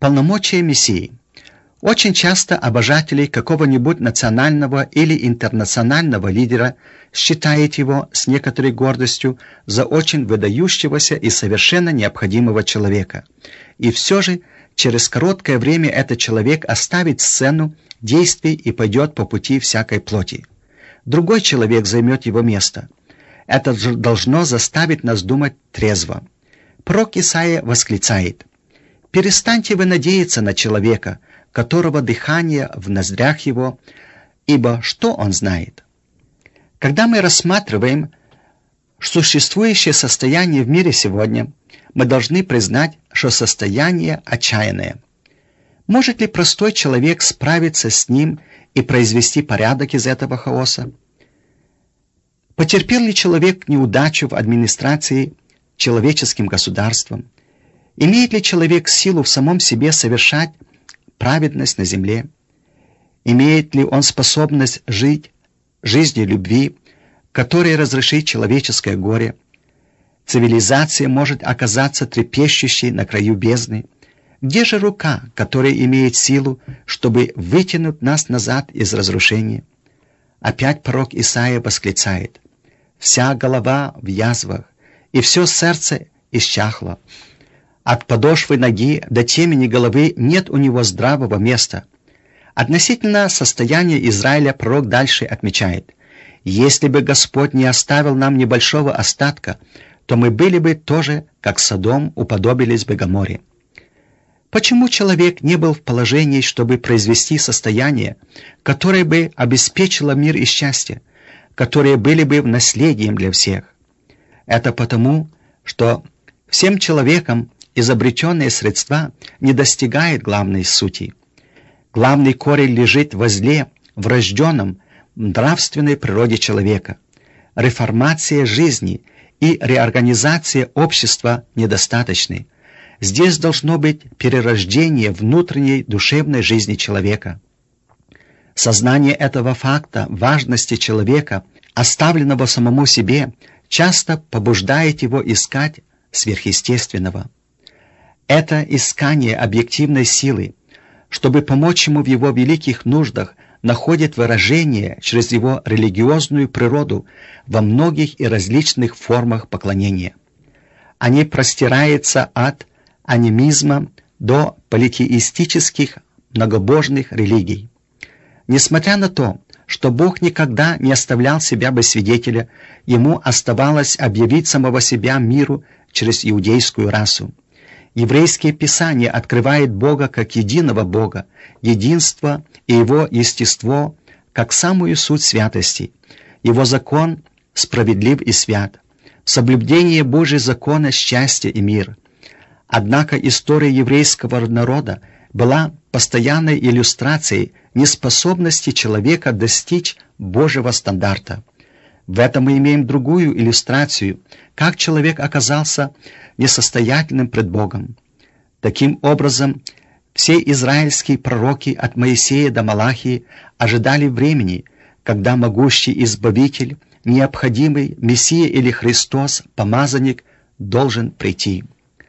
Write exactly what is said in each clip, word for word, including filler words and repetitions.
Полномочия Мессии. Очень часто обожатели какого-нибудь национального или интернационального лидера считают его с некоторой гордостью за очень выдающегося и совершенно необходимого человека. И все же через короткое время этот человек оставит сцену действий и пойдет по пути всякой плоти. Другой человек займет его место. Это должно заставить нас думать трезво. Пророк Исаия восклицает: «Перестаньте вы надеяться на человека, которого дыхание в ноздрях его, ибо что он знает?» Когда мы рассматриваем существующее состояние в мире сегодня, мы должны признать, что состояние отчаянное. Может ли простой человек справиться с ним и произвести порядок из этого хаоса? Потерпел ли человек неудачу в администрации человеческим государством? Имеет ли человек силу в самом себе совершать праведность на земле? Имеет ли он способность жить жизнью любви, которая разрешит человеческое горе? Цивилизация может оказаться трепещущей на краю бездны. Где же рука, которая имеет силу, чтобы вытянуть нас назад из разрушения? Опять пророк Исаия восклицает: «Вся голова в язвах, и все сердце исчахло. От подошвы ноги до темени головы нет у него здравого места». Относительно состояния Израиля пророк дальше отмечает: «Если бы Господь не оставил нам небольшого остатка, то мы были бы тоже, как Содом, уподобились бы Гоморре». Почему человек не был в положении, чтобы произвести состояние, которое бы обеспечило мир и счастье, которые были бы наследием для всех? Это потому, что всем человеком изобретенные средства не достигают главной сути. Главный корень лежит во зле, врожденном, нравственной природе человека. Реформация жизни и реорганизация общества недостаточны. Здесь должно быть перерождение внутренней душевной жизни человека. Сознание этого факта, важности человека, оставленного самому себе, часто побуждает его искать сверхъестественного. Это искание объективной силы, чтобы помочь ему в его великих нуждах, находит выражение через его религиозную природу во многих и различных формах поклонения. Они простираются от анимизма до политеистических многобожных религий. Несмотря на то, что Бог никогда не оставлял себя без свидетеля, ему оставалось объявить самого себя миру через иудейскую расу. Еврейские писания открывают Бога как единого Бога, единство и Его естество как самую суть святости. Его закон справедлив и свят. В соблюдении Божьего закона счастье и мир. Однако история еврейского народа была постоянной иллюстрацией неспособности человека достичь Божьего стандарта. В этом мы имеем другую иллюстрацию, как человек оказался несостоятельным пред Богом. Таким образом, все израильские пророки от Моисея до Малахии ожидали времени, когда могущий Избавитель, необходимый Мессия или Христос, помазанник, должен прийти.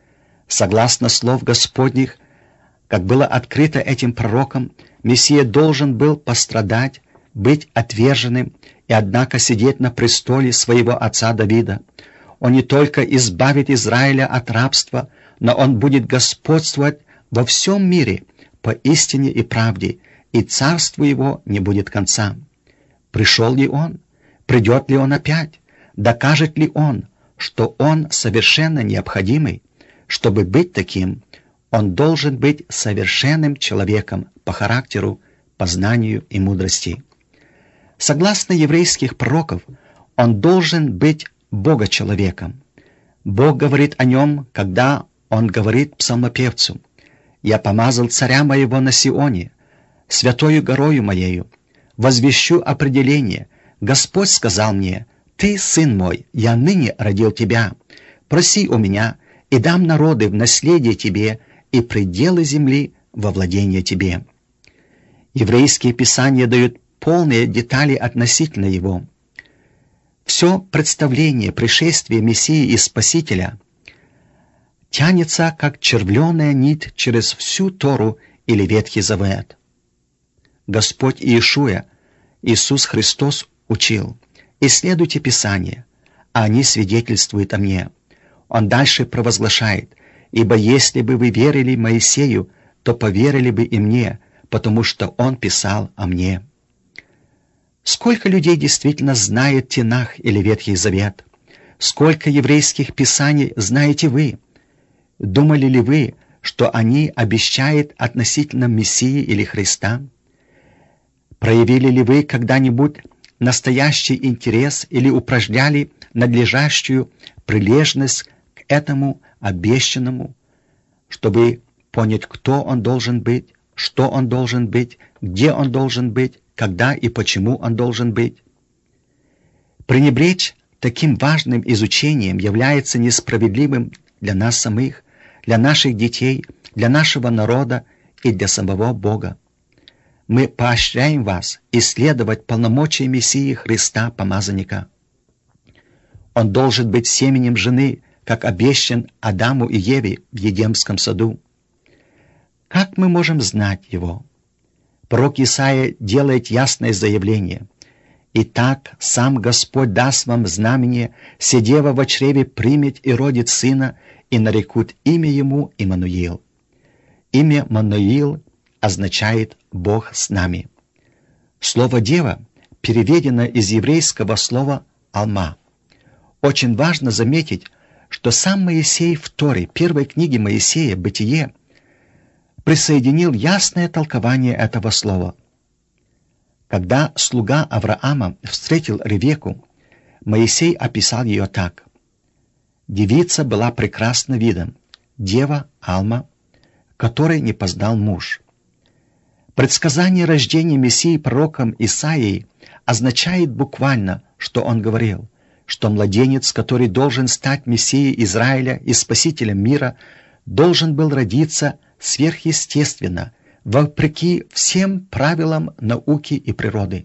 Согласно слов Господних, как было открыто этим пророком, Мессия должен был пострадать, быть отверженным и, однако, сидеть на престоле своего отца Давида. Он не только избавит Израиля от рабства, но он будет господствовать во всем мире по истине и правде, и царству его не будет конца. Пришел ли он? Придет ли он опять? Докажет ли он, что он совершенно необходимый? Чтобы быть таким, он должен быть совершенным человеком по характеру, по знанию и мудрости. Согласно еврейских пророков, он должен быть Бога-человеком. Бог говорит о нем, когда он говорит псалмопевцу: «Я помазал царя моего на Сионе, святою горою моею, возвещу определение. Господь сказал мне: Ты, сын мой, я ныне родил тебя. Проси у меня, и дам народы в наследие тебе, и пределы земли во владение тебе». Еврейские писания дают полные детали относительно его. Все представление пришествия Мессии и Спасителя тянется, как червленая нить через всю Тору или Ветхий Завет. Господь Иешуа, Иисус Христос, учил: «Исследуйте Писание, а они свидетельствуют о мне». Он дальше провозглашает: «Ибо если бы вы верили Моисею, то поверили бы и мне, потому что он писал о мне». Сколько людей действительно знает Тенах или Ветхий Завет? Сколько еврейских писаний знаете вы? Думали ли вы, что они обещают относительно Мессии или Христа? Проявили ли вы когда-нибудь настоящий интерес или упражняли надлежащую прилежность к этому обещанному, чтобы понять, кто он должен быть, что он должен быть, где он должен быть, когда и почему он должен быть? Пренебречь таким важным изучением является несправедливым для нас самих, для наших детей, для нашего народа и для самого Бога. Мы поощряем вас исследовать полномочия Мессии Христа Помазанника. Он должен быть семенем жены, как обещан Адаму и Еве в Едемском саду. Как мы можем знать его? Пророк Исаия делает ясное заявление: «Итак, сам Господь даст вам знамение, сидева во чреве примет и родит сына, и нарекут имя ему Иммануил». Имя Мануил означает «Бог с нами». Слово «дева» переведено из еврейского слова «алма». Очень важно заметить, что сам Моисей в Торе, первой книге Моисея, «Бытие», присоединил ясное толкование этого слова. Когда слуга Авраама встретил Ревекку, Моисей описал ее так: «Девица была прекрасна видом, дева Алма, которой не познал муж». Предсказание рождения Мессии пророком Исаией означает буквально, что он говорил, что младенец, который должен стать Мессией Израиля и Спасителем мира, должен был родиться сверхъестественно, вопреки всем правилам науки и природы.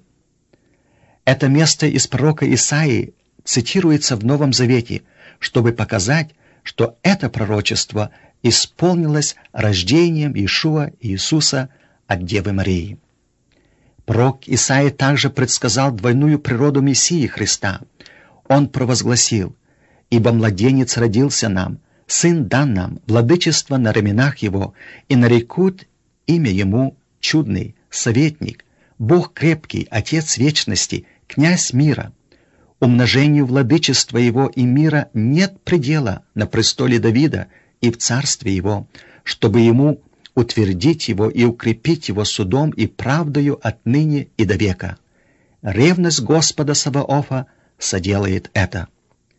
Это место из пророка Исаии цитируется в Новом Завете, чтобы показать, что это пророчество исполнилось рождением Иешуа Иисуса от Девы Марии. Пророк Исаия также предсказал двойную природу Мессии Христа. Он провозгласил: «Ибо младенец родился нам, сын дан нам, владычество на раменах его, и нарекут имя ему чудный, советник, Бог крепкий, Отец вечности, князь мира. Умножению владычества его и мира нет предела на престоле Давида и в царстве его, чтобы ему утвердить его и укрепить его судом и правдою отныне и до века. Ревность Господа Саваофа соделает это».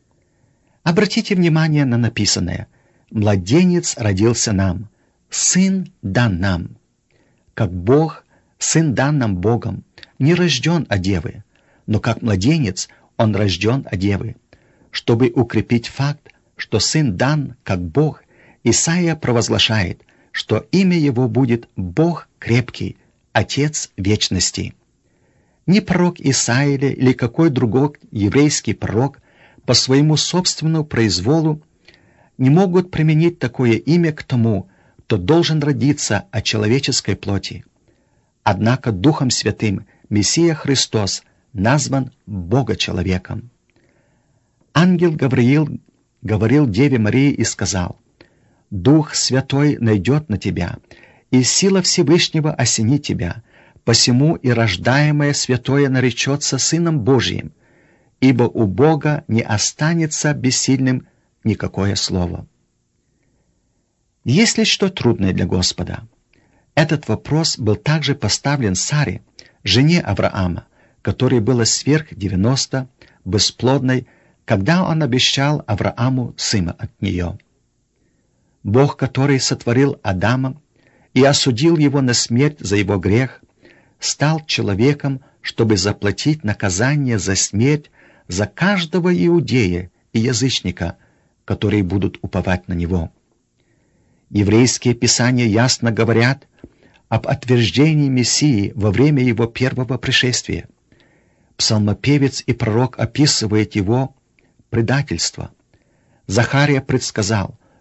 Обратите внимание на написанное: «Младенец родился нам, сын дан нам». Как Бог, сын дан нам Богом, не рожден от девы, но как младенец он рожден от девы. Чтобы укрепить факт, что сын дан как Бог, Исаия провозглашает, что имя его будет Бог крепкий, Отец вечности. Ни пророк Исаия или какой другой еврейский пророк по своему собственному произволу не могут применить такое имя к тому, кто должен родиться от человеческой плоти. Однако Духом Святым Мессия Христос назван Бога-человеком. Ангел Гавриил говорил Деве Марии и сказал: «Дух Святой найдет на тебя, и сила Всевышнего осенит тебя, посему и рождаемое святое наречется Сыном Божиим, ибо у Бога не останется бессильным никакое слово». Есть ли что трудное для Господа? Этот вопрос был также поставлен Саре, жене Авраама, которой было сверх девяносто, бесплодной, когда он обещал Аврааму сына от нее. Бог, который сотворил Адама и осудил его на смерть за его грех, стал человеком, чтобы заплатить наказание за смерть за каждого иудея и язычника, которые будут уповать на него. Еврейские писания ясно говорят об отверждении Мессии во время его первого пришествия. Псалмопевец и пророк описывает его предательство. Захария предсказал,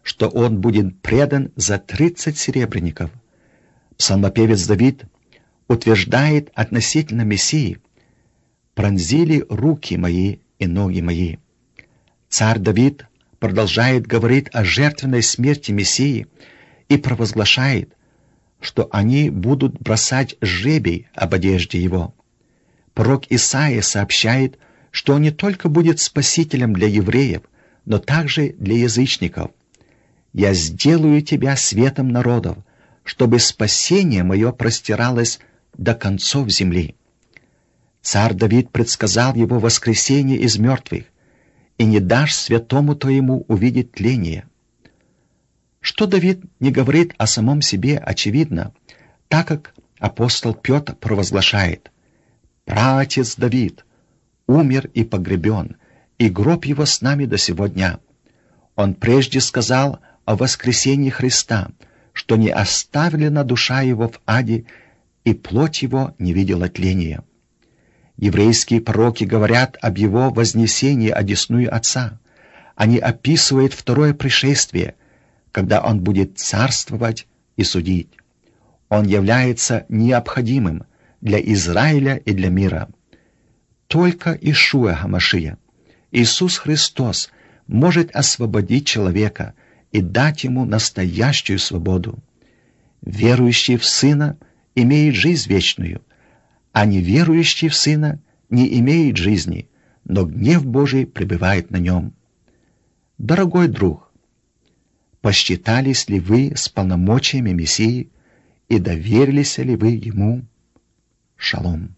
что он будет предан за тридцать серебряников. Псалмопевец Давид утверждает относительно Мессии: «Пронзили руки мои и ноги мои». Царь Давид продолжает говорить о жертвенной смерти Мессии и провозглашает, что они будут бросать жребий об одежде его. Пророк Исаия сообщает, что он не только будет спасителем для евреев, но также для язычников. «Я сделаю тебя светом народов, чтобы спасение мое простиралось до концов земли». Царь Давид предсказал его воскресение из мертвых: «И не дашь святому твоему увидеть тление». Что Давид не говорит о самом себе, очевидно, так как апостол Петр провозглашает: «Праотец Давид умер и погребен, и гроб его с нами до сего дня». Он прежде сказал о воскресении Христа, что не оставлена душа его в аде, и плоть его не видела тления. Еврейские пророки говорят об его вознесении одесную Отца. Они описывают второе пришествие, когда он будет царствовать и судить. Он является необходимым для Израиля и для мира. Только Иешуа ха-Машия, Иисус Христос, может освободить человека и дать ему настоящую свободу. Верующий в Сына имеет жизнь вечную, а неверующий в Сына не имеет жизни, но гнев Божий пребывает на нем. Дорогой друг, посчитались ли вы с полномочиями Мессии и доверились ли вы Ему? Шалом.